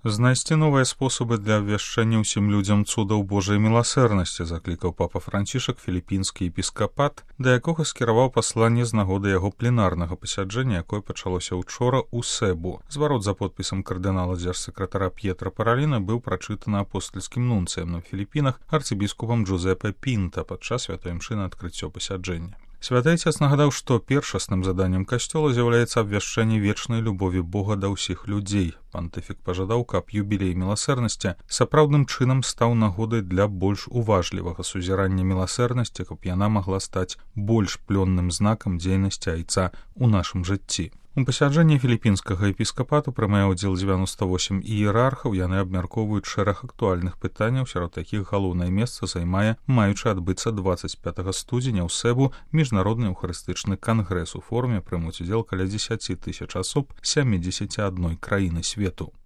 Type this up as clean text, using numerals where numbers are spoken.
Знайсці новыя спосабы для абвяшчэння ўсім людзям цудаў Божай міласэрнасці, заклікаў папа Францішак філіппінскі епіскапат, да якога скіраваў пасланне з нагоды яго пленарнага пасяджэння, якое пачалося ўчора ў Сэбу. Зварот за подпісам кардынала дзяржсакратара П'етра Параліна быў прачытаны апостальскім нунцыем на Філіппінах арцыбіскупам Джузепе Пінта падчас святой імшы на адкрыццё пасяджэння. Святы Отец нагадаў, што першасным заданнем касцёла з'яўляецца абвяшчэнне вечнай любові Бога да ўсіх людзей. Пантыфік пажадаў, каб юбілей міласэрнасці сапраўдным чынам стаў нагодай для больш уважлівага сузірання міласэрнасці, каб яна магла стаць больш плённым знакам дзейнасці айца ў нашым жыцці. У пасяджэнні філіппінскага епіскапату прымае ўдзел 98 іерархаў, яны абмяркоўваюць шэраг актуальных пытанняў, сярод якіх галоўнае месца займае маючы адбыцца 25 студзеня ў Сэбу міжнародны эўхарыстычны кангрэс. У форуме прымуць удзел каля 10 000 асоб з 71 краіны свету.